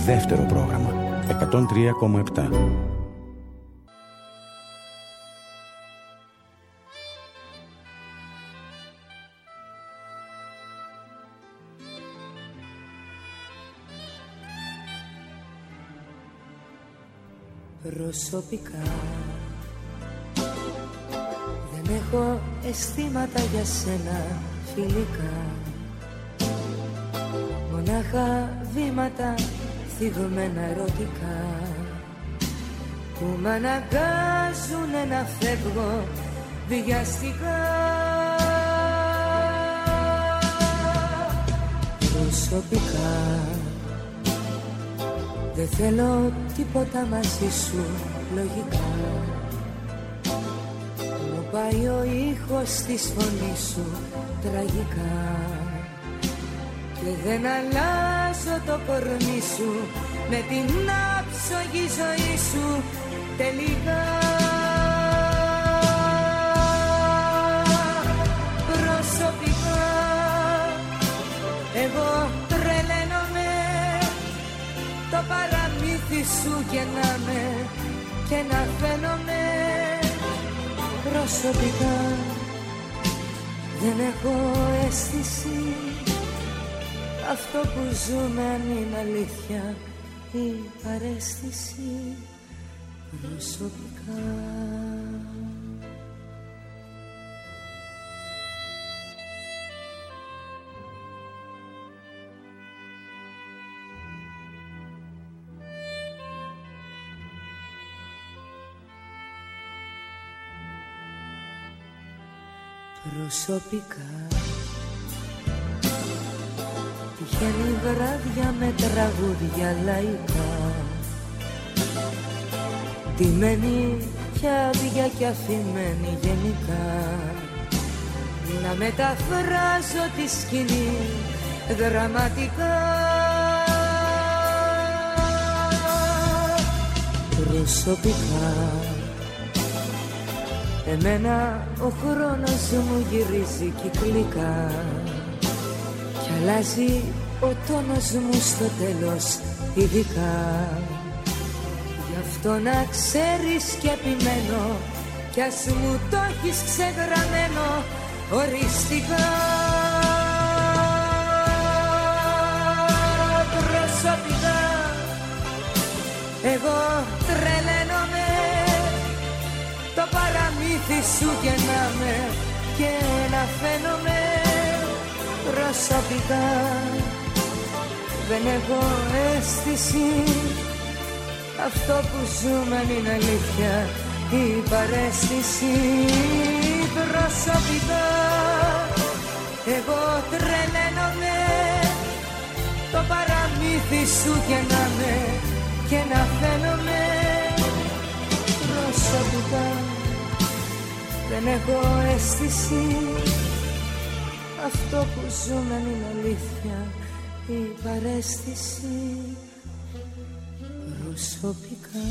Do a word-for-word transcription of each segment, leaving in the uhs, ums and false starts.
Δεύτερο πρόγραμμα εκατόν τρία κόμμα επτά. Προσωπικά δεν έχω αισθήματα για σένα φιλικά, μονάχα βήματα θυγμένα ερωτικά που μ' αναγκάζουνε να φεύγω βιαστικά. Προσωπικά δεν θέλω τίποτα μαζί σου λογικά, μου πάει ο ήχος της φωνής σου τραγικά και δεν αλλάζω το κορμί σου με την άψογη ζωή σου τελικά. Προσωπικά εγώ τρελαίνομαι, το παραμύθι σου γεννάμε και να φαίνομαι. Προσωπικά δεν έχω αίσθηση, αυτό που ζούμε αν είναι αλήθεια ή παρέστηση. Προσωπικά Προσωπικά τυχαίνει βράδια με τραγούδια λαϊκά, ντυμένη κι άδεια κι αφημένη γενικά, να μεταφράζω τη σκηνή δραματικά. Προσωπικά εμένα ο χρόνος μου γυρίζει κυκλικά κι αλλάζει ο τόνος μου στο τέλος ειδικά. Γι' αυτό να ξέρεις κι επιμένω κι ας μου το έχεις ξεγραμμένο οριστικά. Προσωπικά εγώ τρελαίνομαι, το παραμύθι σου γεννάμε και να φαίνομαι. Προσωπικά δεν έχω αίσθηση, αυτό που ζούμε είναι αλήθεια ή παρέστηση. Προσωπικά εγώ τρελαίνομαι, το παραμύθι σου γεννάμε και να φαίνομαι. Προσωπικά δεν έχω αίσθηση, αυτό που ζούμε είναι αλήθεια ή παρέστηση. Προσωπικά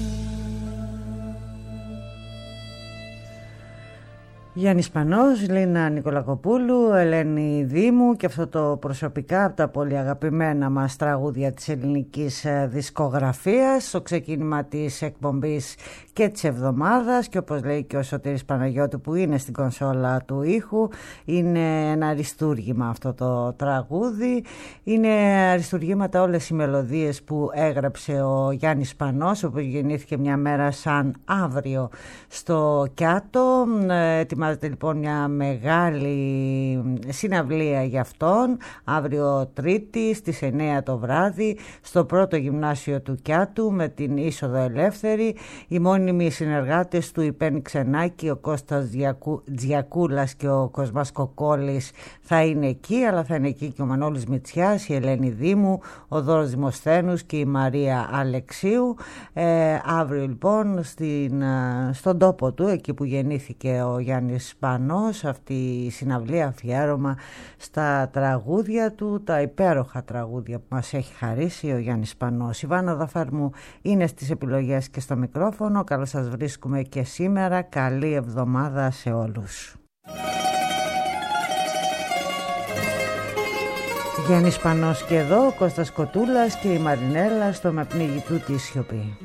Γιάννης Σπανός, Λίνα Νικολακοπούλου, Ελένη Δήμου και αυτό το προσωπικά από τα πολύ αγαπημένα μας τραγούδια της ελληνικής δισκογραφίας στο ξεκίνημα της εκπομπής και της εβδομάδας, και όπως λέει και ο Σωτήρης Παναγιώτου που είναι στην κονσόλα του ήχου, είναι ένα αριστούργημα αυτό το τραγούδι. Είναι αριστουργήματα όλες οι μελωδίες που έγραψε ο Γιάννης Σπανός, όπου γεννήθηκε μια μέρα σαν αύριο στο Κιάτο. Ετοιμάζεται λοιπόν μια μεγάλη συναυλία για αυτόν αύριο Τρίτη στις εννέα το βράδυ στο πρώτο γυμνάσιο του Κιάτου με την είσοδο ελεύθερη. Οι μόνιμοι συνεργάτες του, η Πέννη Ξενάκη, ο Κώστας Διακού, Τζιακούλας και ο Κοσμάς Κοκόλης θα είναι εκεί, αλλά θα είναι εκεί και ο Μανώλης Μητσιάς, η Ελένη Δήμου, ο Δώρος Δημοσθένους και η Μαρία Αλεξίου. Ε, αύριο λοιπόν στην, στον τόπο του, εκεί που γεννήθηκε ο Γιάννης Σπανός, αυτή η συναυλία αφιέρωμα στα τραγούδια του, τα υπέροχα τραγούδια που μας έχει χαρίσει ο Γιάννης Σπανός. Η Βάνα Δαφάρμου είναι στις επιλογές και στο μικρόφωνο. Καλώς σας βρίσκουμε και σήμερα. Καλή εβδομάδα σε όλους. Γιάννης Πανός και εδώ, Κώστας Κοτούλας και η Μαρινέλα στο «Με πνίγει τούτη η σιωπή».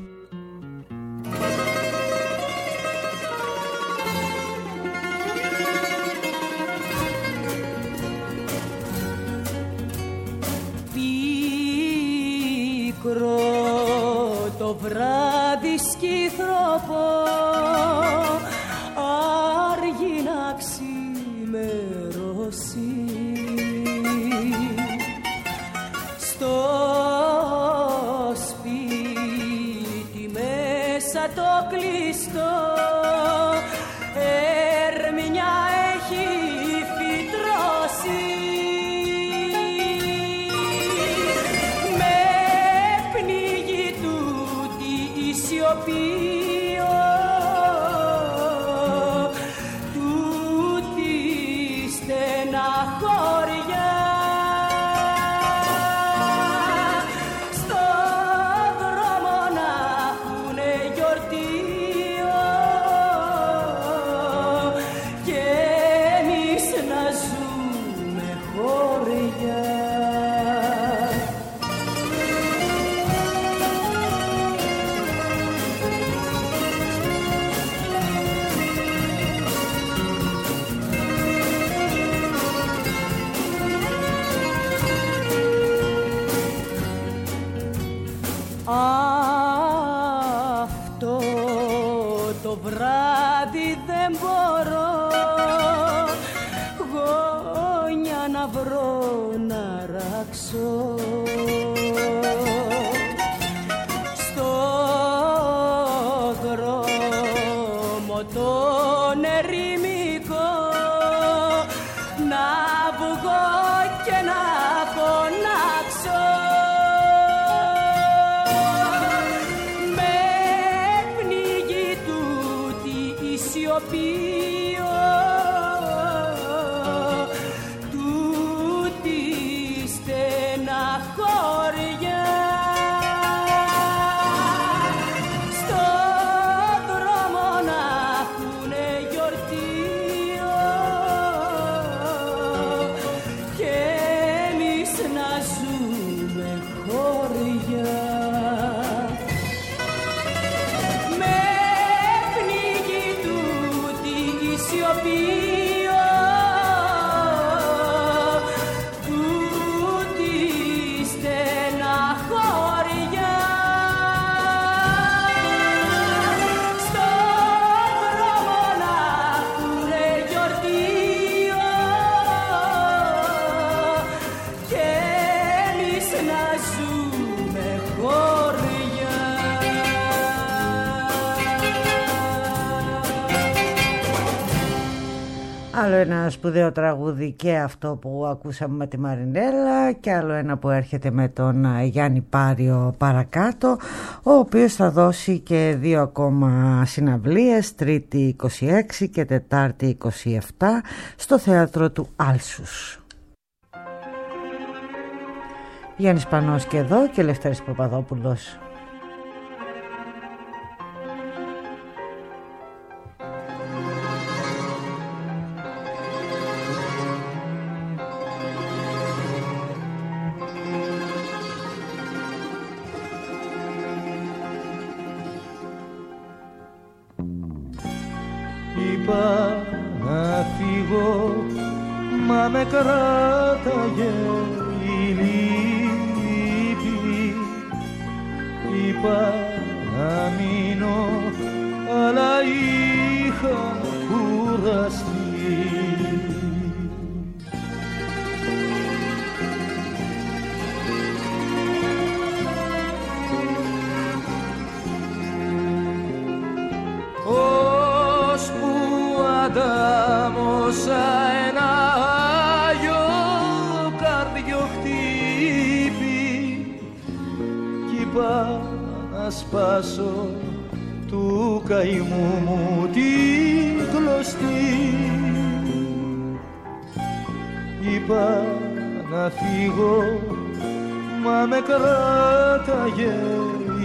Πίκρο το βράδυ σκυθροπό, άργη να ξημερώσει. Στο σπίτι μέσα το κλειστό, ερμηνιά έχει φυτρώσει. Με πνίγει τούτη η σιωπή, τούτη στεναχώρια. Αυτό το βράδυ δεν μπορώ γόνια να βρω να ράξω. Στο δρόμο τον ερημικό να βγω και να φωνάξω. Τούτη στεναχώρια. Στο δρόμο να έχουνε γιορτή και εμείς να ζούμε χώρια. Άλλο ένα σπουδαίο τραγούδι και αυτό που ακούσαμε με τη Μαρινέλα, και άλλο ένα που έρχεται με τον Γιάννη Πάριο παρακάτω, ο οποίος θα δώσει και δύο ακόμα συναυλίες, Τρίτη είκοσι έξι και Τετάρτη είκοσι επτά στο θέατρο του Άλσους. Γιάννης Πανός και εδώ και Λευτέρης Παπαδόπουλος. Είπα να φύγω, μα με κράταγε η λύπη. Είπα να μείνω, αλλά είχα κουραστεί. Αντάμωσα ένα άγιο καρδιοχτύπη κι είπα να σπάσω του καημού μου την κλωστή. Είπα να φύγω, μα με κράταγε η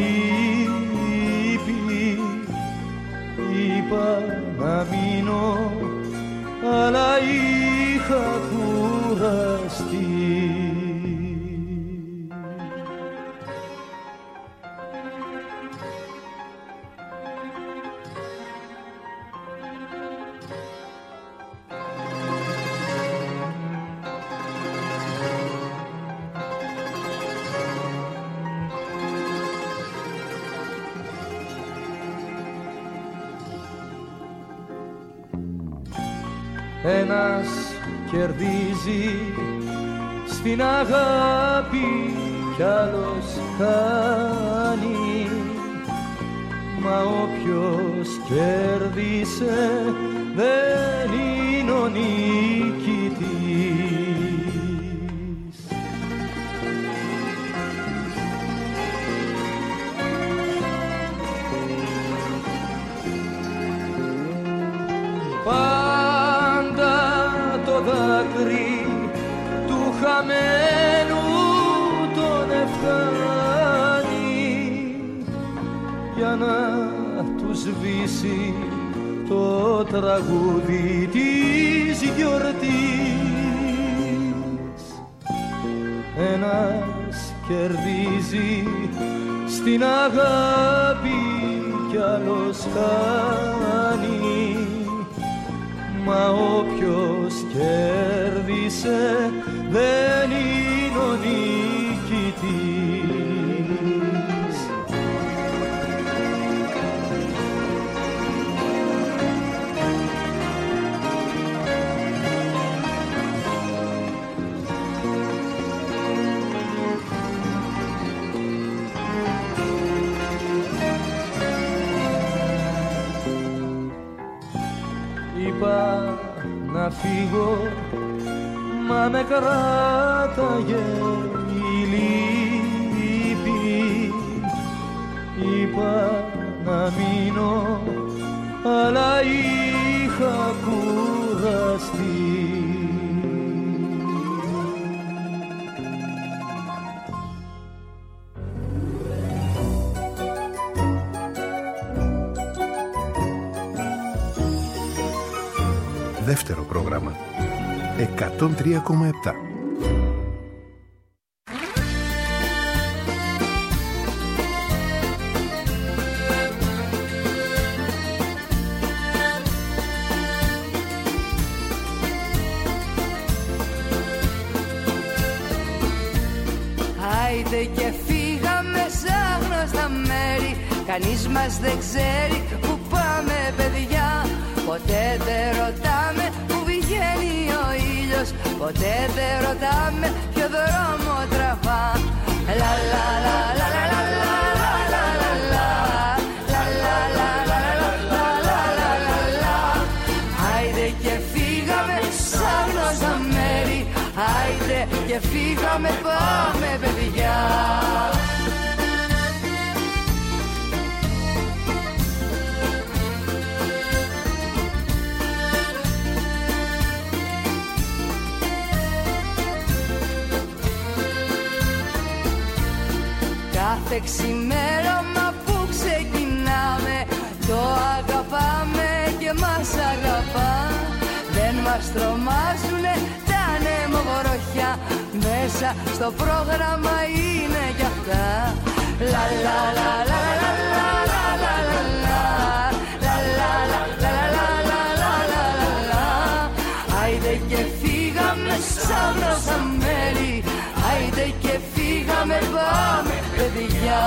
λύπη. Είπα να μείνω, αλλά είχα κουραστεί. ένας κερδίζει στην αγάπη κι άλλος χάνει, μα όποιος κέρδισε δεν είναι ο νικητής. Πάντα το δάκρυ του χαμένου τον εφτάνει για να του σβήσει το τραγούδι της γιορτής. Ένας κερδίζει στην αγάπη κι άλλος χάνει, μα όποιος κέρδισε δεν είναι ο νικητής. Είπα να φύγω, μα με κράταγε η λύπη. Είπα να μείνω, αλλά είχα κουραστεί. Δεύτερο πρόγραμμα εκατόν τρία κόμμα επτά. Άιντε και φύγαμε σε άγνωστα μέρη, κανείς μας δεν ξέρει που πάμε παιδιά. Ποτέ δεν ρωτάμε που βγαίνει ο ήλιος, ποτέ δεν ρωτάμε ποιο δρόμο τραβά. Λα λα λα λα λα λα λα λα λα λα λα λα λα λα. Άιντε και φύγαμε σ' άγνωστα μέρη, άιντε και φύγαμε, πάμε παιδιά. Κάθε ξημέρωμα που ξεκινάμε, το αγαπάμε και μας αγαπά. Δεν μας τρομάζουνε τα νεμοβροχιά, μέσα στο πρόγραμμα είναι κι αυτά. Λα λα λα λα λα λα λα λα λα λα λα λα λα λα λα. Άιντε και φύγαμε σ' άγνωστα μέρη, άιντε και φύγαμε, πάμε παιδιά.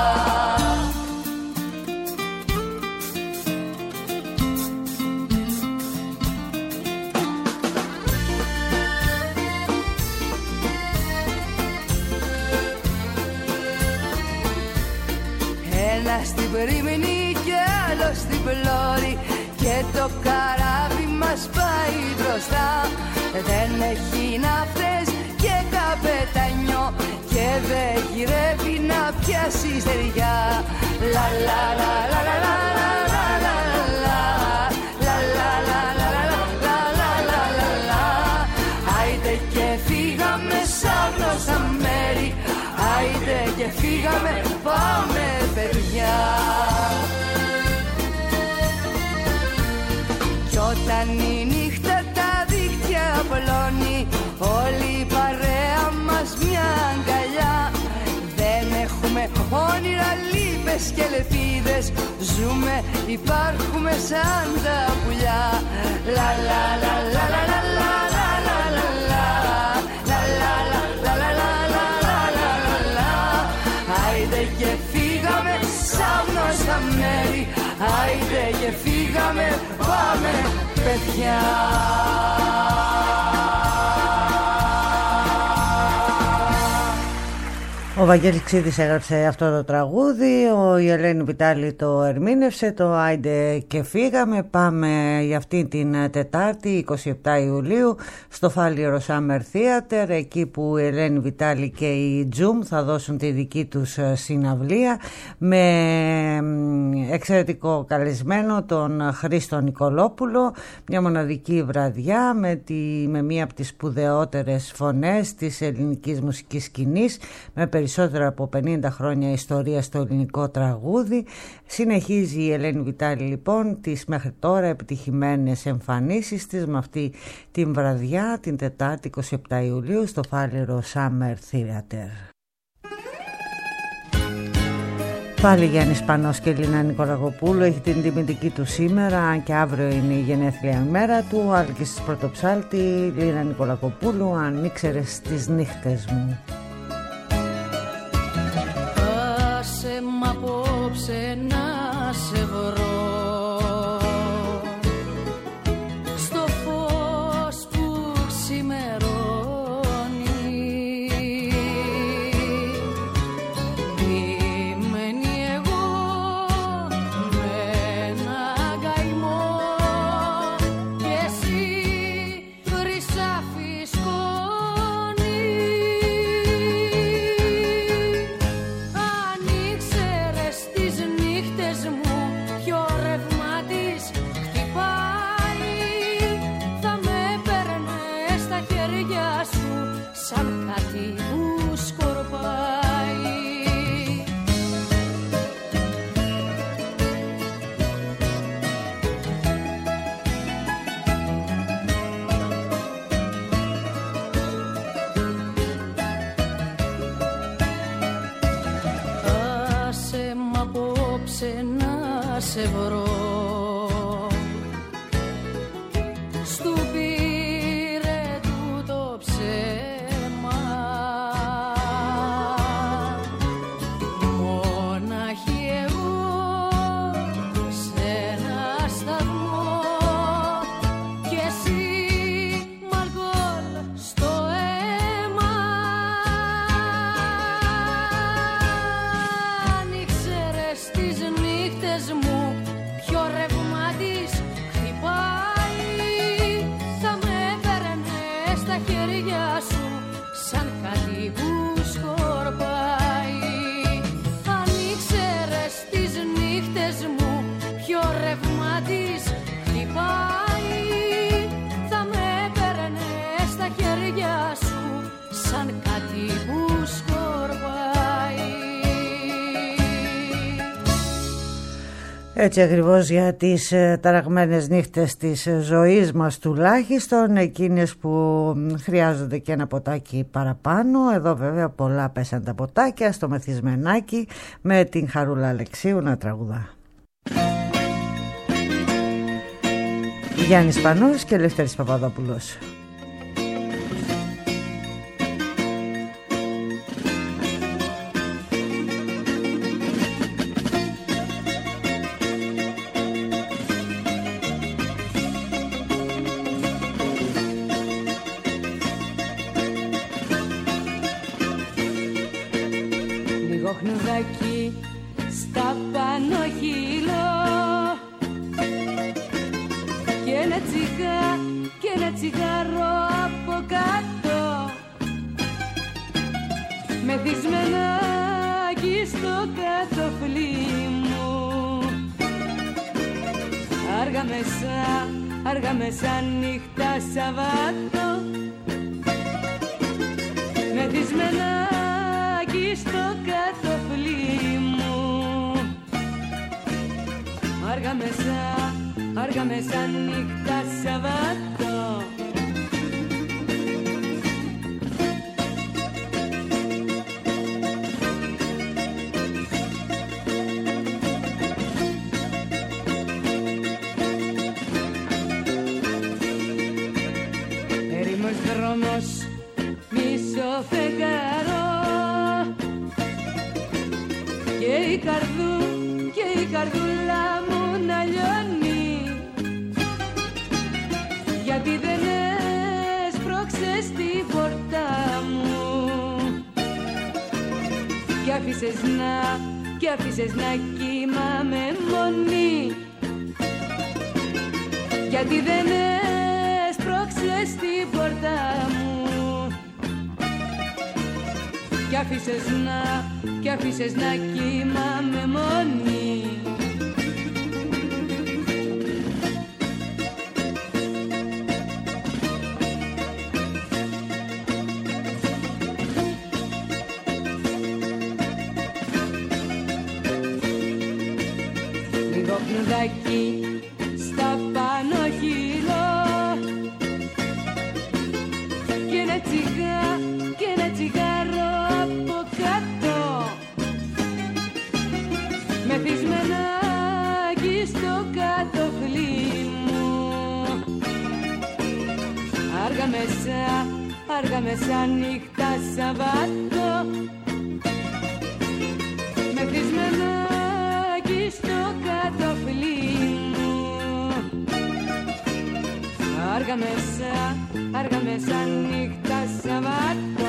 Ένα στην πρίμνη και άλλο στην πλώρη, και το καράβι μας πάει μπροστά. Δεν έχει ναύτες και καπετανιό, και δεν γυρεύει να πιάσει στεριά. Λα λα λα λα λα λα λα λα λα λα λα λα λα λα λα. Άιντε και φύγαμε σ' άγνωστα μέρη, άιντε και φύγαμε, πάμε παιδιά. Κι όταν η νύχτα τα δίχτυα απλώνει, όλη η παρέα μας μια αγκαλιά. Δεν έχουμε όνειρα, λύπες και ελπίδες, ζούμε, υπάρχουμε σαν τα πουλιά. Λα λα λα λα λα λα λα λα λα λα λα λα λα λα λα λα. Άιντε και φύγαμε σ' άγνωστα μέρη, άιντε και φύγαμε, πάμε παιδιά. Ο Βαγγέλης Ξίδης έγραψε αυτό το τραγούδι, ο, η Ελένη Βιτάλη το ερμήνευσε, το «Άιντε και φύγαμε». Πάμε για αυτή την Τετάρτη, εικοστή εβδόμη Ιουλίου, στο Φάληρο Summer Theater, εκεί που η Ελένη Βιτάλη και η Τζουμ θα δώσουν τη δική τους συναυλία, με εξαιρετικό καλεσμένο τον Χρήστο Νικολόπουλο, μια μοναδική βραδιά με, τη, με μία από τις σπουδαιότερες φωνές της ελληνικής μουσικής σκηνής, με περισσότερα από πενήντα χρόνια ιστορία στο ελληνικό τραγούδι. Συνεχίζει η Ελένη Βιτάλη λοιπόν τις μέχρι τώρα επιτυχημένες εμφανίσεις της με αυτή την βραδιά, την Τετάρτη εικοστή εβδόμη Ιουλίου, στο Φάληρο Summer Theater. Πάλι Γιάννης Πανός και Λίνα Νικολακοπούλου έχει την τιμητική του σήμερα, αν και αύριο είναι η γενέθλια ημέρα του. Άλκης της Πρωτοψάλτη, Λίνα Νικολακοπούλου, αν ήξερες τις νύχτες μου. Άσε μ' απόψε να σε βρω στο φως που ξημερώνει, ντυμένη εγώ με ένα καημό και εσύ χρυσάφι σκόνη. Αν ήξερες τις νύχτες μου ποιο ρεύμα της χτυπάει, θα με παίρνες στα χέρια σου σαν κάτι που σκορπάει. Άσε μ' απόψε να σε βρω στου πήρε του το ψέμα, μοναχή εγώ σε ένα σταθμό και εσύ μ' αλκοόλ στο αίμα. Αν ήξερες τις νύχτες μου ποιο ρεύμα της χτυπάει, θα με παίρνες στα χέρια σου σαν κάτι που σκορπάει. Αν ήξερες τις νύχτες μου ποιο ρεύμα της χτυπάει, θα με παίρνες στα χέρια σου σαν κάτι που σκορπάει. Έτσι ακριβώς για τις ε, ταραγμένες νύχτες της ε, ζωής μας, τουλάχιστον εκείνες που μ, χρειάζονται και ένα ποτάκι παραπάνω. Εδώ βέβαια πολλά πέσαν τα ποτάκια στο μεθυσμενάκι με την Χαρούλα Αλεξίου να τραγουδά. Γιάννης Πανός και Ελευθέρης Παπαδόπουλος. Λίγο χνουδάκι στα πάνω χείλο και ένα τσιγά και ένα τσιγάρο από κάτω, μεθυσμενάκι στο κατοφλί μου. Άργα μέσα, άργα μέσα νύχτα Σαββάτο, μεθυσμενάκι στο κατοφλί μου. Άργα μέσα, άργα μέσα νύχτα Σαββάτο. Ερήμος δρόμος, μισό φεγγαρό και η καρδού, και η καρδούλα μου να λιώνει, γιατί δεν έσπρωξες την πόρτα μου. άφησες να, κι άφησες να κοιμάμαι μόνη. Γιατί δεν έσπρωξες την πόρτα μου, κι άφησες να, κι άφησες να κοιμάμαι μόνη. Λίγο κνουδάκι στα πάνω χείλο και ένα τσιγά, και ένα τσιγάρο από κάτω, μεθυσμενάκι στο κατοφλί μου. Άργα μέσα, άργα μέσα νύχτα Σαββάτο, μεθυσμενάκι στο κατοφλί μου. Άργα μέσα, άργα μέσα νύχτα Σαββάτο.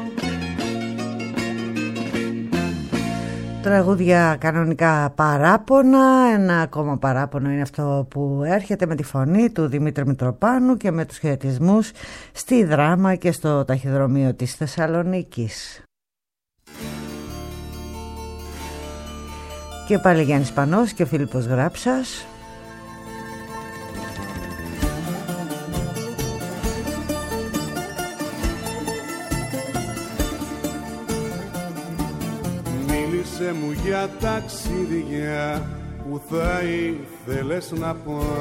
Τραγούδια κανονικά παράπονα. Ένα ακόμα παράπονο είναι αυτό που έρχεται με τη φωνή του Δημήτρη Μητροπάνου και με τους χαιρετισμούς στη Δράμα και στο ταχυδρομείο της Θεσσαλονίκης. Και πάλι Γιάννης Πανός και ο Φίλιππος Γράψας. Μίλησε μου για ταξίδια που θα ήθελες να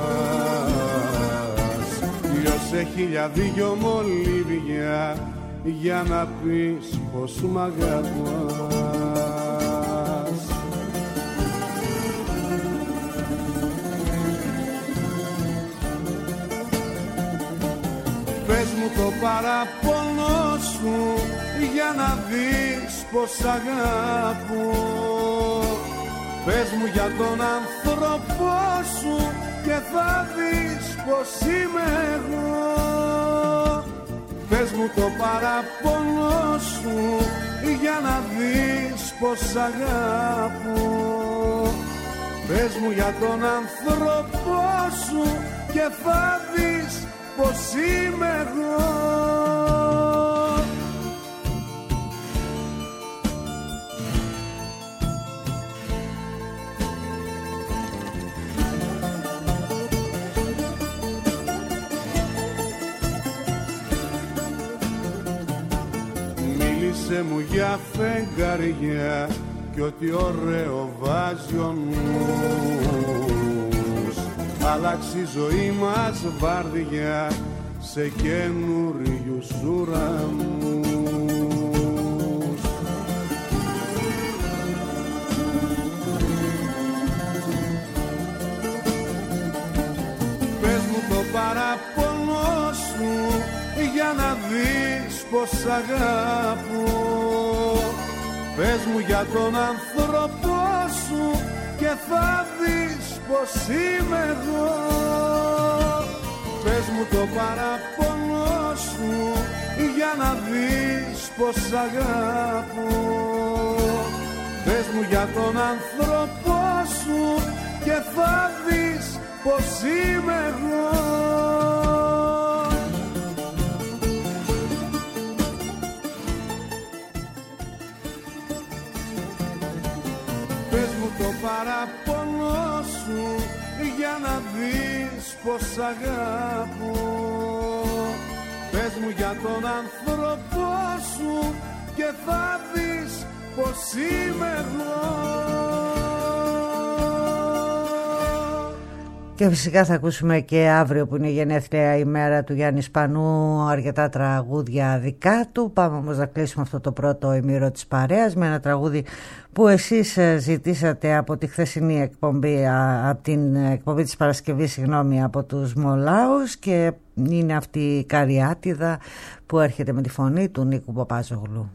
πας, λιώσε χιλιαδύγιο μολύβια για να πεις πως μ' αγαπάς. Πες μου το παραπονό σου για να δεις πως αγαπώ. Πες μου για τον άνθρωπό σου και θα δεις πως είμαι εγώ. Πες μου το παραπονό σου για να δεις πως αγαπώ. Πες μου για τον άνθρωπό σου και θα δεις πως είμαι εγώ. Μίλησε μου για φεγγαριά κι ό,τι ωραίο βάζει ο νους. Αλλάξει η ζωή μας βάρδια σε καινούριους ουρανούς. Πες μου το παραπονό σου για να δεις πως αγαπώ. Πες μου για τον άνθρωπό σου και θα δεις πως είμαι εγώ. Πες μου το παραπονό σου για να δεις πως αγαπώ. Πες μου για τον άνθρωπό σου και θα δεις πως είμαι εγώ. Πες μου το παραπονό σου για να δεις πως αγαπώ. Πες μου για τον άνθρωπό σου και θα δεις πως είμαι εγώ. Και φυσικά θα ακούσουμε και αύριο που είναι η γενέθλια ημέρα του Γιάννη Σπανού αρκετά τραγούδια δικά του. Πάμε όμως να κλείσουμε αυτό το πρώτο ημίρο της παρέας με ένα τραγούδι που εσείς ζητήσατε από τη χθεσινή εκπομπή, από την εκπομπή της Παρασκευής, συγγνώμη, από τους Μολάους, και είναι αυτή η Καριάτιδα που έρχεται με τη φωνή του Νίκου Παπάζογλου.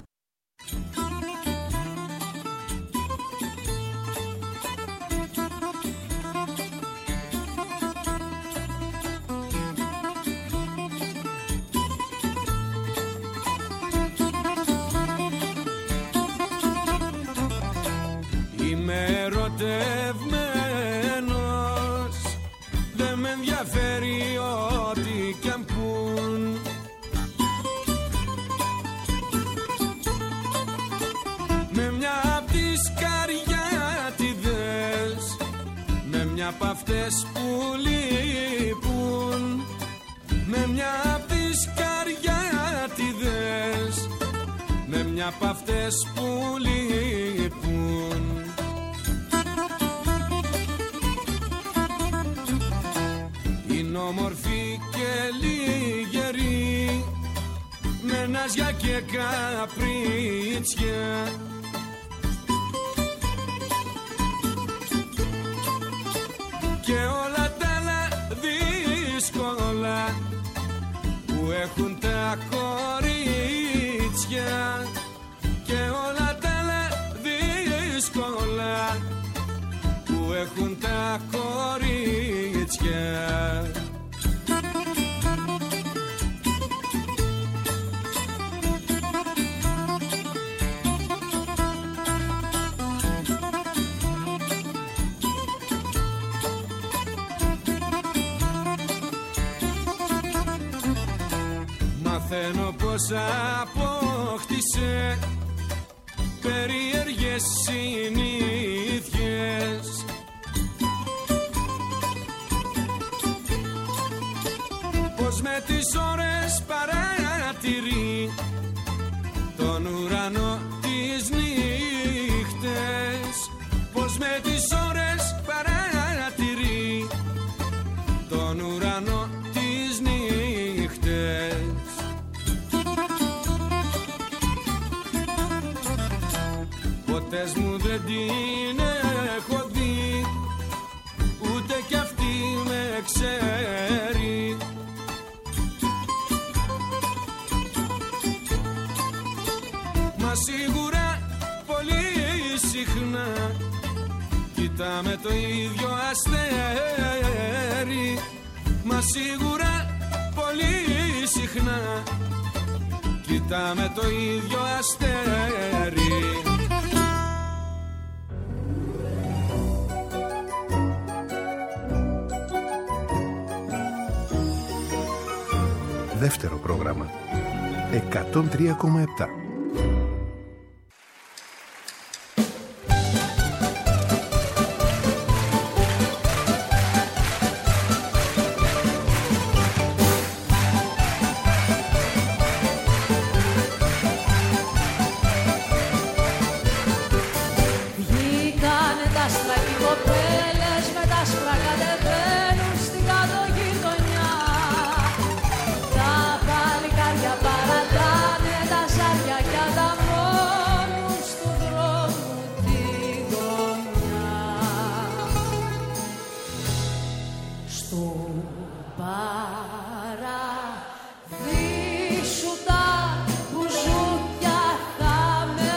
μια απ' αυτές που λείπουν, με μια απ' τις καριάτιδες, με μια απ' αυτές που λείπουν. Είναι όμορφη και λιγερή, με ναζιά και καπρίτσια, και όλα τα άλλα δύσκολα που έχουν τα κορίτσια, και όλα τα άλλα δύσκολα που έχουν τα κορίτσια. Μαθαίνω πως απόκτησε περίεργες συνήθειες, πως με τις ώρες παρατηρεί τον ουρανό τις νύχτες, πως με τις ώρες παρατηρεί τον ουρανό τις νύχτες. Ποτέ μου δεν την έχω δει, ούτε κι αυτή με ξέρει, μα σίγουρα πολύ συχνά κοιτάμε το ίδιο αστέρι, μα σίγουρα πολύ συχνά κοιτάμε το ίδιο αστέρι. Δεύτερο πρόγραμμα εκατόν τρία κόμμα επτά. Βγήκανε τα άστρα κι οι κοπέλες με τα άσπρα κατεβαίνουν στην κάτω γειτονιά. Τα παλικάρια παρατάνε τα ζάρια κι ανταμώνουν στου δρόμου τη γωνιά. Στου παραδείσου τα μπουζούκια θα με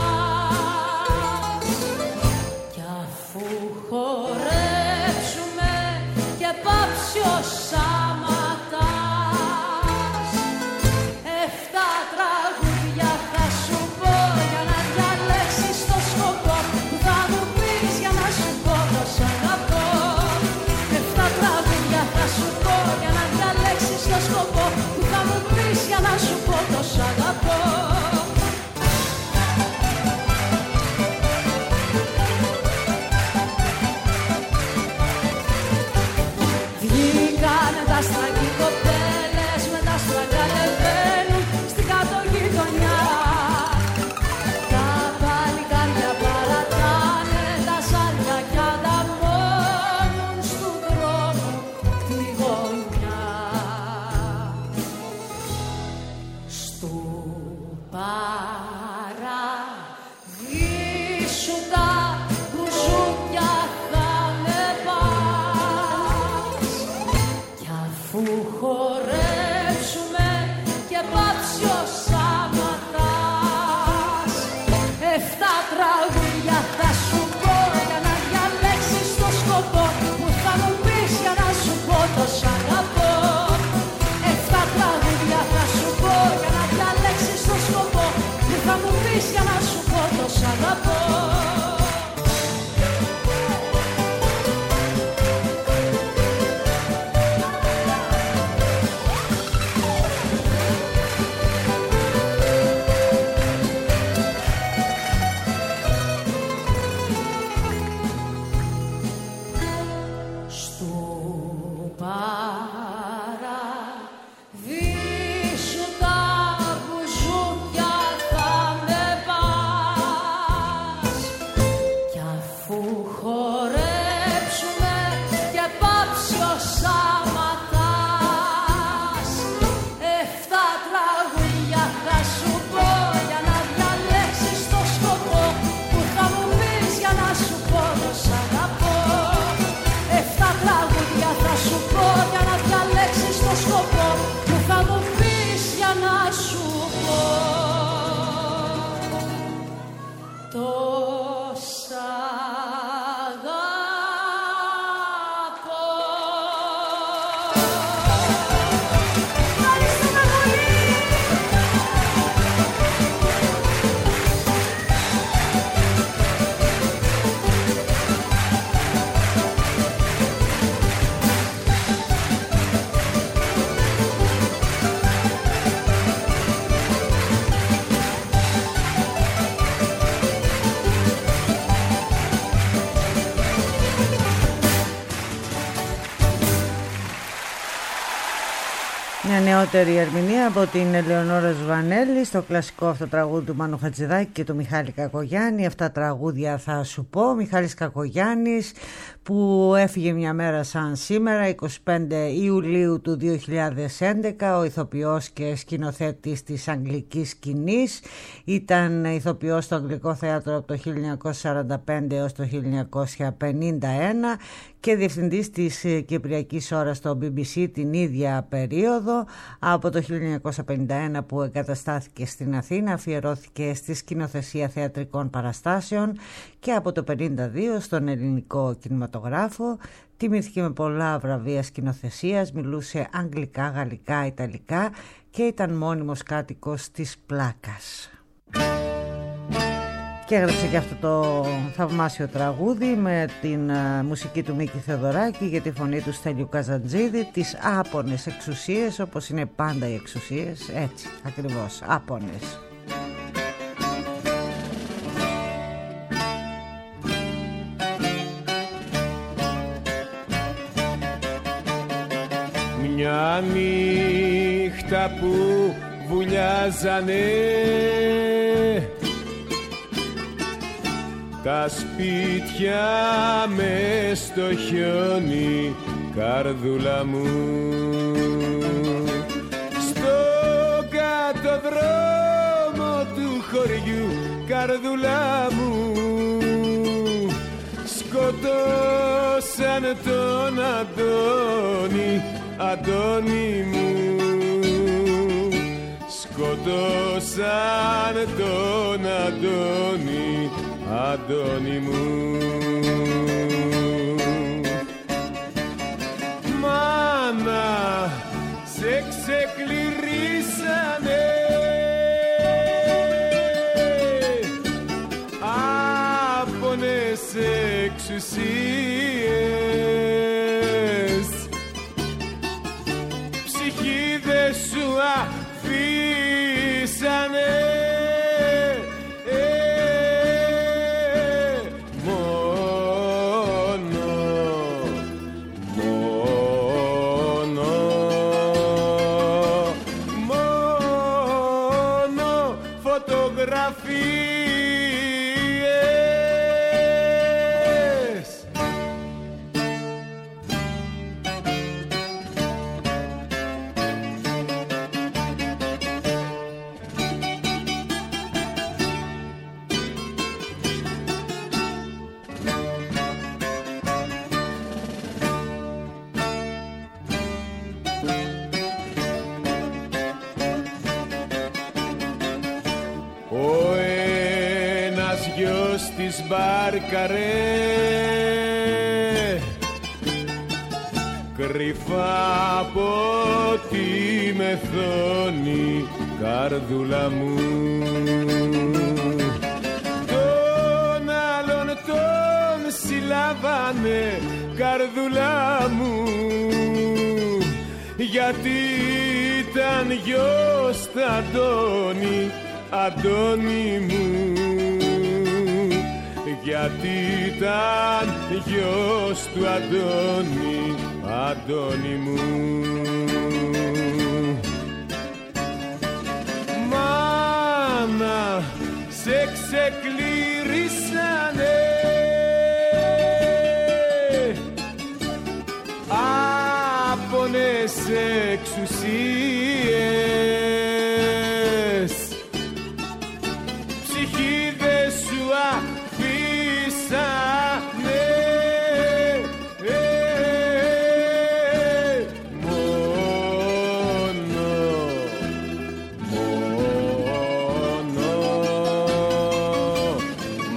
πας, κι αφού χορέψουμε και πάψει ο Σάματας, εφτά τραγούδια θα σου πω για να διαλέξεις το σκοπό που θα μου πεις για να σου πω το σ' αγαπώ. Εφτά τραγούδια θα σου πω για να διαλέξεις το σκοπό που θα μου πεις για να σου πω το σ' αγαπώ. Βγήκανε τα άστρα κι οι κοπέλες με τα άστρα κατεβαίνουν στην κάτω γειτονιά. Τα παλικάρια παρατάνε τα ζάρια κι ανταμώνουν στου δρόμου τη γωνιά. Στου παραδείσου τα μπουζούκια θα με πας, κι αφού χορέψουμε και πάψει ο Σάματας, εφτά τραγούδια θα σου πω για να διαλέξεις το σκοπό που θα μου πεις για να σου πω το σ' αγαπώ. Εφτά τραγούδια θα σου πω για να διαλέξεις το σκοπό που θα μου πεις για να σου πω το σ' αγαπώ. τόσα Μια νεότερη ερμηνεία από την Ελεονόρα Ζουβανέλη στο κλασικό αυτό τραγούδι του Μάνου Χατζηδάκη και του Μιχάλη Κακογιάννη. Αυτά τραγούδια θα σου πω. Μιχάλης Κακογιάννης που έφυγε μια μέρα σαν σήμερα, εικοστή πέμπτη Ιουλίου του δύο χιλιάδες έντεκα, ο ηθοποιός και σκηνοθέτης της αγγλικής σκηνής. Ήταν ηθοποιός στο Αγγλικό Θέατρο από το χίλια εννιακόσια σαράντα πέντε έως το χίλια εννιακόσια πενήντα ένα και διευθυντής της Κυπριακής Ώρας στο μπι μπι σι την ίδια περίοδο. Από το χίλια εννιακόσια πενήντα ένα που εγκαταστάθηκε στην Αθήνα αφιερώθηκε στη σκηνοθεσία θεατρικών παραστάσεων και από το χίλια εννιακόσια πενήντα δύο στον ελληνικό κινηματογράφο. Τιμήθηκε με πολλά βραβεία σκηνοθεσίας, μιλούσε αγγλικά, γαλλικά, ιταλικά και ήταν μόνιμος κάτοικος της Πλάκας. Και έγραψε και αυτό το θαυμάσιο τραγούδι με την uh, μουσική του Μίκη Θεοδωράκη για τη φωνή του Στέλιου Καζαντζίδη, τις άπονες εξουσίες, όπως είναι πάντα οι εξουσίες, έτσι ακριβώς, άπονες. Μια νύχτα που βουλιάζανε τα σπίτια μες στο χιόνι, καρδούλα μου, στο κάτω δρόμο του χωριού, καρδούλα μου, σκοτώσαν τον Αντώνη, Αντώνη μου, σκοτώσαν τον Αντώνη, Αντώνη μου. Μάνα, σε ξεκληρίσανε άπονες εξουσίες, ψυχή δε σου αφήσανε της μπάρκαρε κρυφά από τη μεθόνη, καρδούλα μου, τον άλλον τον συλλάβανε, καρδούλα μου, γιατί ήταν γιος του Αντώνη, Αντώνη μου, γιατί ήταν γιος του Αντώνη, Αντώνη μου. Μάνα, σε ξεκληρίσανε άπονες εξουσίες, ψυχή δε σου αφήσανε μόνο, μόνο,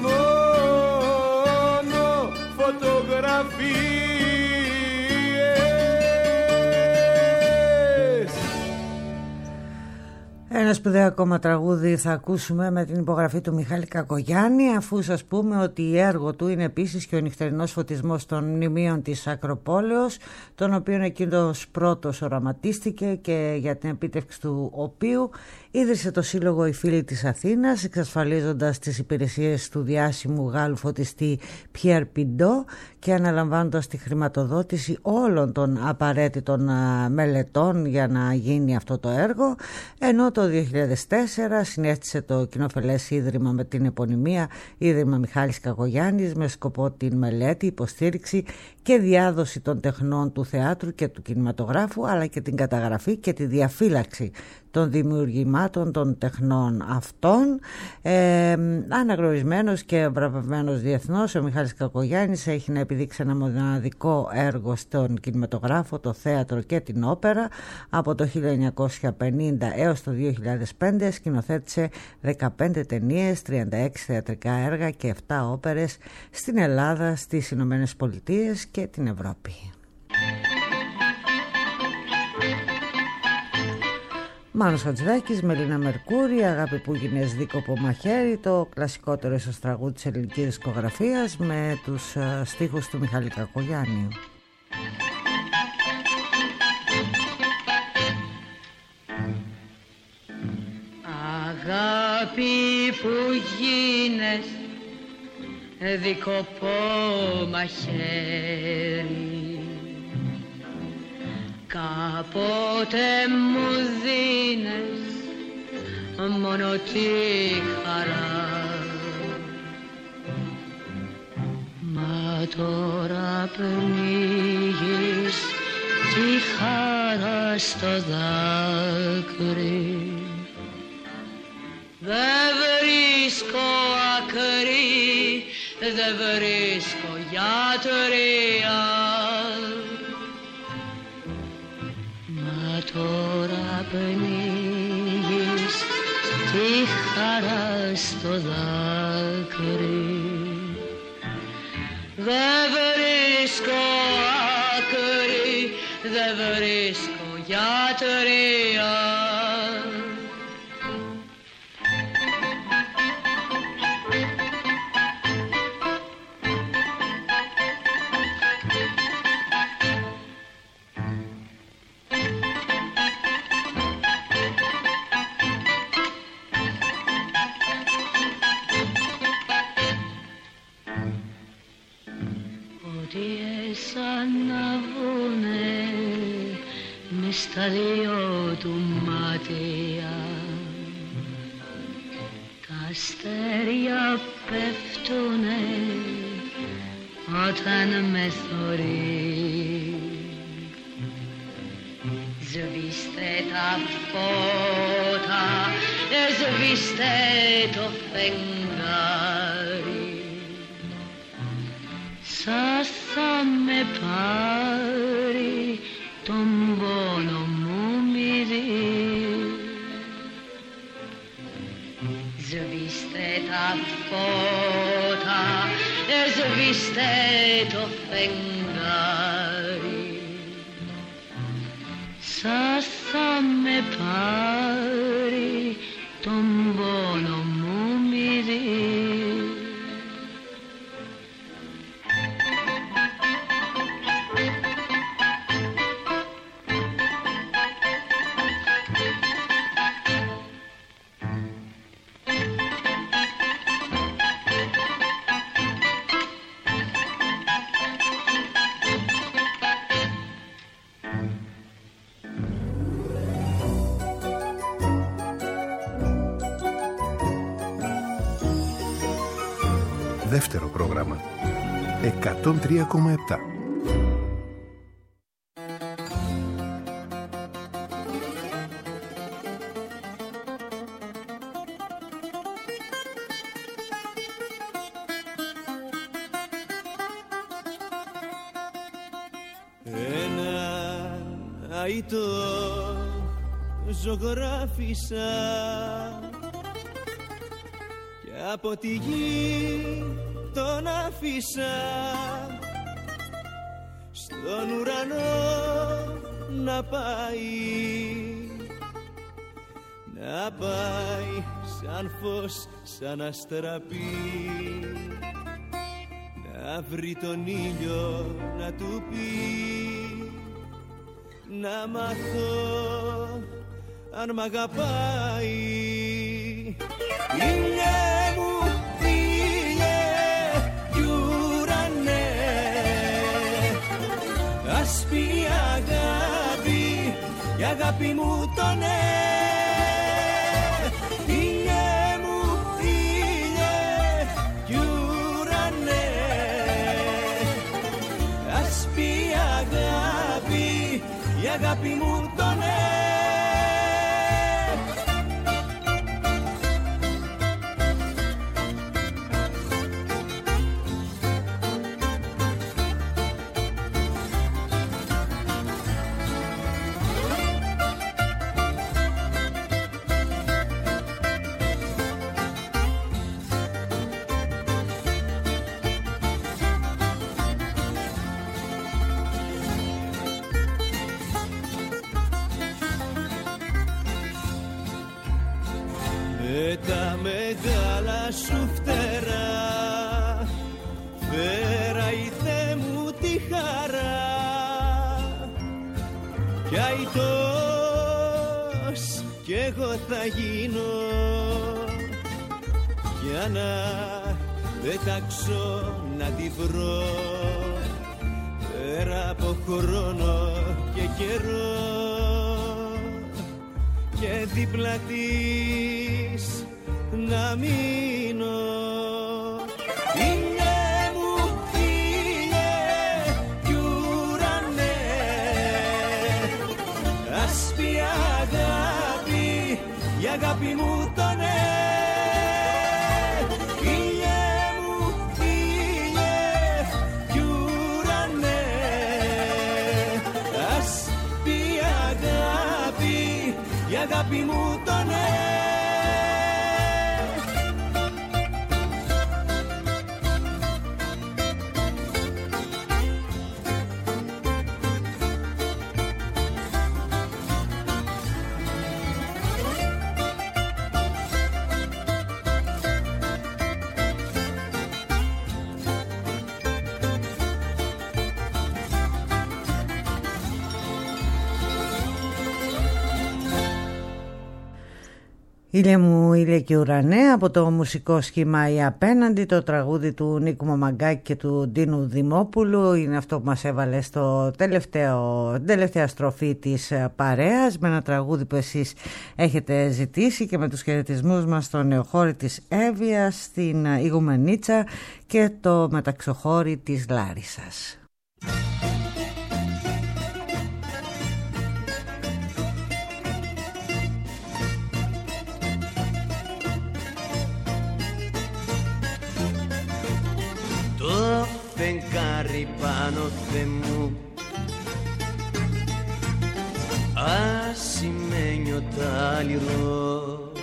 Ένα σπουδαίο ακόμα τραγούδι θα ακούσουμε με την υπογραφή του Μιχάλη Κακογιάννη, αφού σας πούμε ότι η έργο του είναι επίσης και ο νυχτερινός φωτισμός των μνημείων της Ακροπόλεως, τον οποίο εκείνος πρώτος οραματίστηκε και για την επίτευξη του οποίου ίδρυσε το Σύλλογο Οι Φίλοι της Αθήνας, εξασφαλίζοντας τις υπηρεσίες του διάσημου Γάλλου φωτιστή Πιέρ Πιντό και αναλαμβάνοντας τη χρηματοδότηση όλων των απαραίτητων μελετών για να γίνει αυτό το έργο, ενώ το δύο χιλιάδες τέσσερα συνέστησε το κοινοφελές ίδρυμα με την επωνυμία Ίδρυμα Μιχάλης Κακογιάννης με σκοπό την μελέτη, υποστήριξη και διάδοση των τεχνών του θεάτρου και του κινηματογράφου, αλλά και την καταγραφή και τη διαφύλαξη των δημιουργημάτων των τεχνών αυτών. Ε, αναγνωρισμένος και βραβευμένος διεθνώς, ο Μιχάλης Κακογιάννης έχει να επιδείξει ένα μοναδικό έργο στον κινηματογράφο, το θέατρο και την όπερα. Από το χίλια εννιακόσια πενήντα έως το δύο χιλιάδες πέντε σκηνοθέτησε δεκαπέντε ταινίες, τριάντα έξι θεατρικά έργα και επτά όπερες στην Ελλάδα, στις Ηνωμένες Πολιτείες και την Ευρώπη. Μάνος Χατζηδάκης, Μελίνα Μερκούρη, Αγάπη που γίνες δίκοπο μαχαίρι, το κλασικότερο ίσως τραγούδι της ελληνικής δισκογραφίας με τους uh, στίχους του Μιχάλη Κακογιάννη. Αγάπη που γίνες δίκοπο μαχαίρι, κάποτε μου δίνες μόνο τη χαρά, μα τώρα πνίγεις τη χαρά στο δάκρυ. Δεν βρίσκω άκρη, δεν βρίσκω γιατρία, τώρα πνίγεις τη χαρά στο δάκρυ. Δεν βρίσκω άκρη, δεν βρίσκω γιατρία. Στα δύο του μάτια τα αστέρια πέφτουνε όταν με θωρεί. Σβήστε τα φώτα, σβήστε το φεγγάρι, σας θα με πάρει τον πόνο μου μυρί. Σβήστε τα φώτα, σβήστε το φεγγάρι, σας θα με πάρει τον πόνο μου μυρί. Δεύτερο πρόγραμμα εκατόν τρία κόμμα επτά. Ένα αητό ζωγράφισα και από τη γη τον άφησα στον ουρανό να πάει, να πάει σαν φως, σαν αστραπή, να βρει τον ήλιο να του πει, να μάθω αν μ' αγαπάει. Ήλιε μου, ήλιε κι ουρανέ, ας πει αγάπη, η αγάπη μου το ναι. Ήλιε μου, ήλιε κι ουρανέ, ας πει αγάπη, η αγάπη μου το ναι. Τα μεγάλα σου φτερά φέρα η Θεέ μου τη χαρά κι αητός κι εγώ θα γίνω για να πετάξω να τη βρω πέρα από χρόνο και καιρό και δίπλα της να μείνω. Ήλιε μου, ήλιε κι ουρανέ, ας πει αγάπη, η αγάπη μου το ναι. Ήλιε μου, ήλιε κι ουρανέ, ας πει αγάπη, η αγάπη μου το ναι. Ήλιε μου, ήλιε και ουρανέ, από το μουσικό σχήμα «Η Απέναντι», το τραγούδι του Νίκου Μαμαγκάκη και του Ντίνου Δημόπουλου. Είναι αυτό που μας έβαλε στο τελευταίο, τελευταία στροφή της παρέας, με ένα τραγούδι που εσείς έχετε ζητήσει, και με τους χαιρετισμούς μας στο νεοχώρι της Εύβοιας, στην Ηγουμενίτσα και το μεταξοχώρι της Λάρισσας. Το φεγγάρι πάνω Θεέ μου, ασημένιο τάλιρο,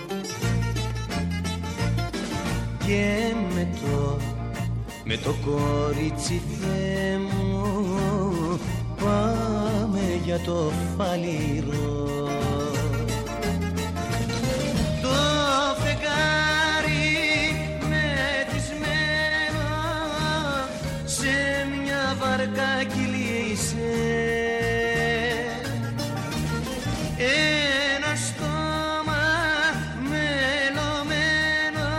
και με το, με το κορίτσι Θεέ μου, πάμε για το φαλιρό. Το φεγγάρι βαρκά κυλήσε, ένα στόμα μελωμένο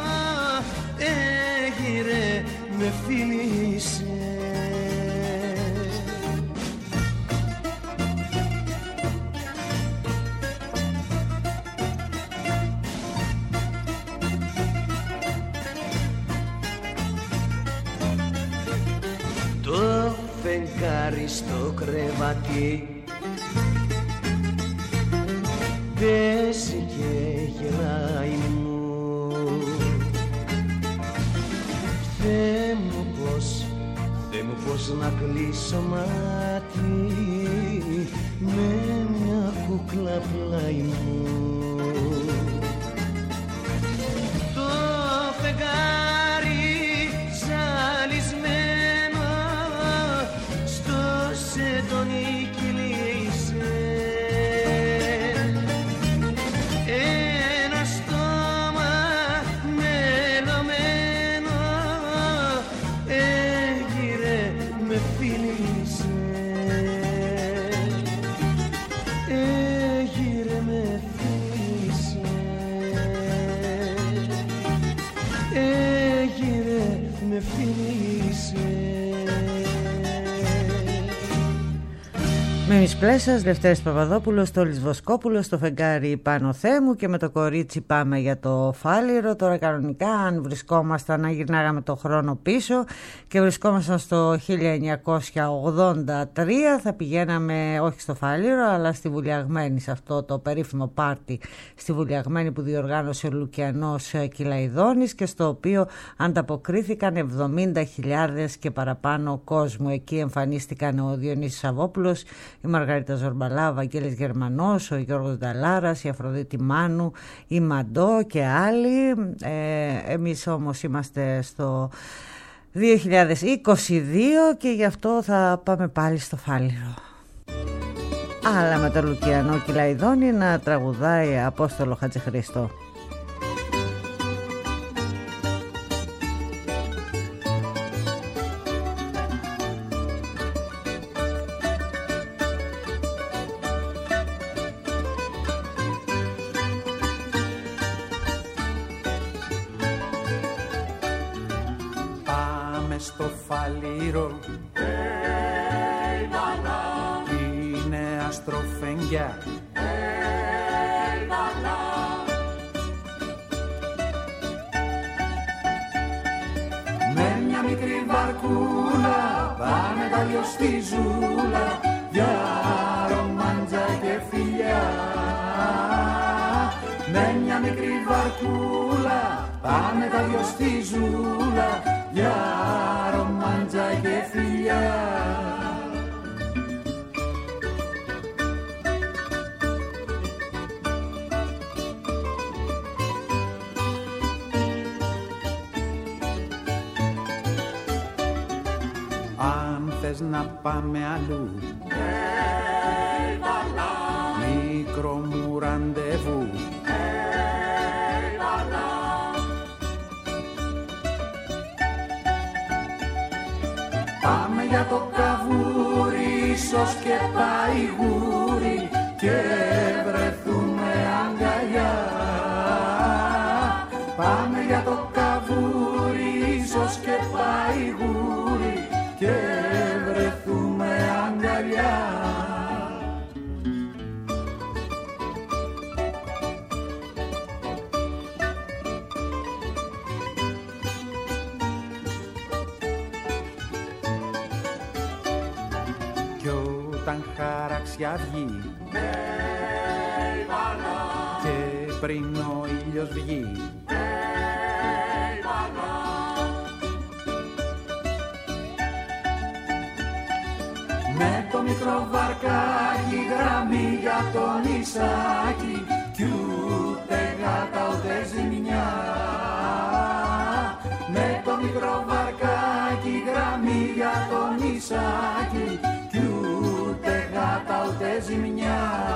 έγειρε, με φίλησε. Το φεγγάρι στο κρεβάτι πέσει και γελάει μου. Θεέ μου πως, Θεέ μου πως να κλείσω μάτι με μια κούκλα πλάι μου. Το φεγγάρι ζαλισμένο στο σεντόνι κυλήσε, με φίλησες. Μίμης Πλέσσας, Δευτέρης Παπαδόπουλος, Τόλης Βοσκόπουλος, το φεγγάρι Πάνω Θέμου και με το κορίτσι πάμε για το Φάληρο. Τώρα κανονικά αν βρισκόμασταν, να γυρνάγαμε το χρόνο πίσω και βρισκόμασταν στο χίλια εννιακόσια ογδόντα τρία, θα πηγαίναμε όχι στο Φάληρο αλλά στη Βουλιαγμένη, σε αυτό το περίφημο πάρτι στη Βουλιαγμένη που διοργάνωσε ο Λουκιανός Κυλαϊδόνης και στο οποίο ανταποκρίθηκαν εβδομήντα χιλιάδες και παραπάνω κόσμου. Εκεί εμφανίστηκαν ο Διονύσης Σαββόπουλος, η Μαργαρίτα Ζορμπαλά, ο Βαγγέλης Γερμανός, ο Γιώργος Νταλάρας, η Αφροδίτη Μάνου, η Μαντό και άλλοι. Ε, εμείς όμως είμαστε στο δύο χιλιάδες είκοσι δύο και γι' αυτό θα πάμε πάλι στο Φάληρο. Αλλά με το Λουκιανό Κυλαϊδόνη να τραγουδάει Απόστολο Χατζηχρήστο. Στο Φάληρο hey, είναι αστροφέγγια hey, με μια μικρή βαρκούλα πάνε τα δυο στη ζούλα για ρομάντζα και φιλιά. Με μια μικρή βαρκούλα πάνε τα δυο στη ζούλα για ρομάντζα και φιλιά. Αν θες να πάμε αλλού hey, μικρό μου ραντεβού hey, πάμε για το καβούρι, ίσως και πάει γούρι και βρεθούμε αγκαλιά. Πάμε για το καβούρι, ίσως και πάει γούρι και βρεθούμε αγκαλιά. Όταν χαραξιά βγει hey, και πριν ο ήλιος βγει hey, με το μικρό βαρκάκι γραμμή για το νησάκι κι ούτε γάτα ούτε ζημιά. Με το μικρό βαρκάκι γραμμή για το νησάκι κι ούτε γάτα ούτε ζημιά.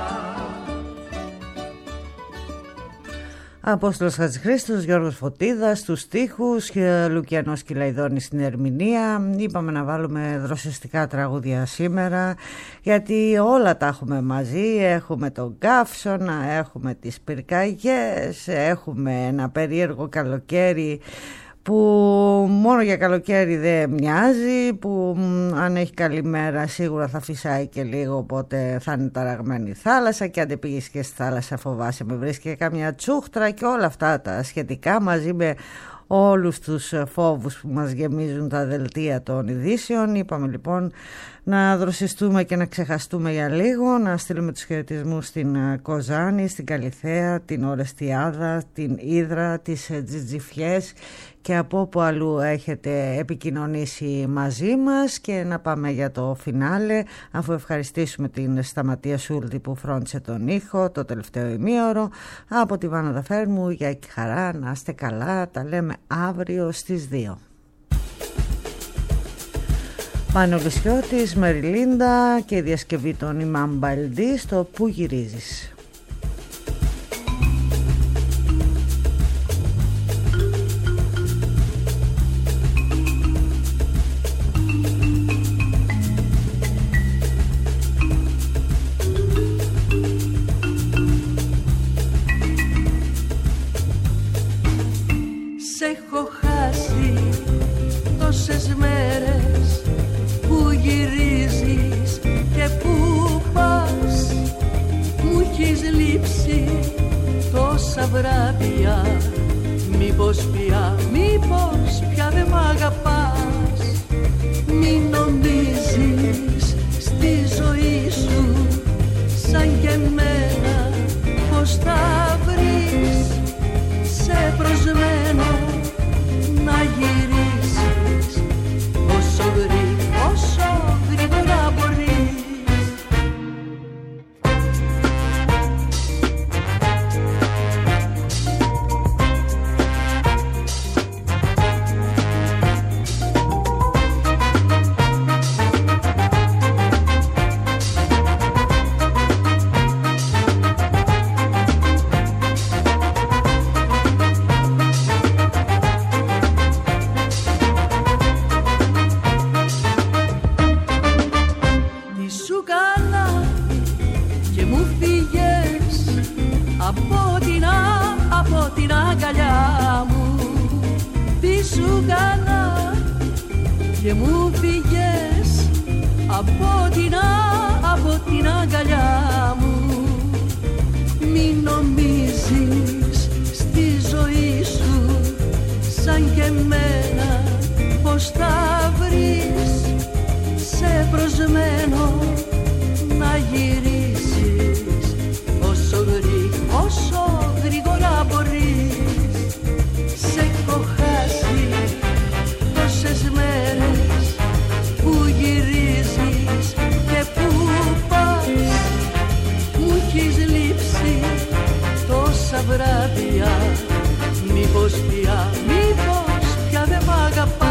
Απόστολος Χατζηχρήστος, Γιώργος Φωτίδας στους στίχους και Λουκιανός Κυλαϊδόνης στην ερμηνεία. Είπαμε να βάλουμε δροσιστικά τραγούδια σήμερα γιατί όλα τα έχουμε μαζί. Έχουμε τον Καύσωνα, έχουμε τις πυρκαγιές, έχουμε ένα περίεργο καλοκαίρι που μόνο για καλοκαίρι δεν μοιάζει, που αν έχει καλή μέρα σίγουρα θα φυσάει και λίγο, οπότε θα είναι ταραγμένη η θάλασσα και αν δεν πήγες και στη θάλασσα φοβάσαι με βρίσκει και καμιά τσούχτρα και όλα αυτά τα σχετικά μαζί με όλους τους φόβους που μας γεμίζουν τα δελτία των ειδήσεων. Είπαμε λοιπόν να δροσιστούμε και να ξεχαστούμε για λίγο, να στείλουμε τους χαιρετισμούς στην Κοζάνη, στην Καλιθέα, την Ορεστιάδα, την Ύδρα, τις Τζιτζιφιές και από όπου αλλού έχετε επικοινωνήσει μαζί μας και να πάμε για το φινάλε, αφού ευχαριστήσουμε την Σταματία Σούλτη που φρόντισε τον ήχο το τελευταίο ημίωρο. Από τη Βάνα Δαφέρμου, για εκεί χαρά, να είστε καλά, τα λέμε αύριο στις δύο. Πάνο Λυσιώτης, Μεριλίντα και η διασκευή των Ιμάμ Μπαλντή στο Πού γυρίζεις. Σ' έχω χάσει λείψει τόσα βράδια. Μήπως πια, μήπως πια δεν μ' αγαπάς. Μην νομίζεις στη ζωή σου σαν και εμένα πως θα βρεις. Σε προσμένω να γυρίσεις όσο γρήγορα, όσο γρήγορα μπορείς. Και μου φύγες από την, από την αγκαλιά μου. Μην νομίζεις στη ζωή σου σαν και εμένα πως θα βρεις. Σε προσμένω να γυρίσεις όσο γρήγορα, όσο γρήγορα μπορείς. Σε έχω χάσει τόσες μέρες που γυρίζεις και που πας. Μου έχεις λείψει τόσα βράδια. Μήπως πια, μήπως πια δεν μ' αγαπάς.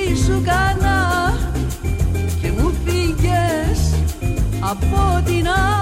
Από την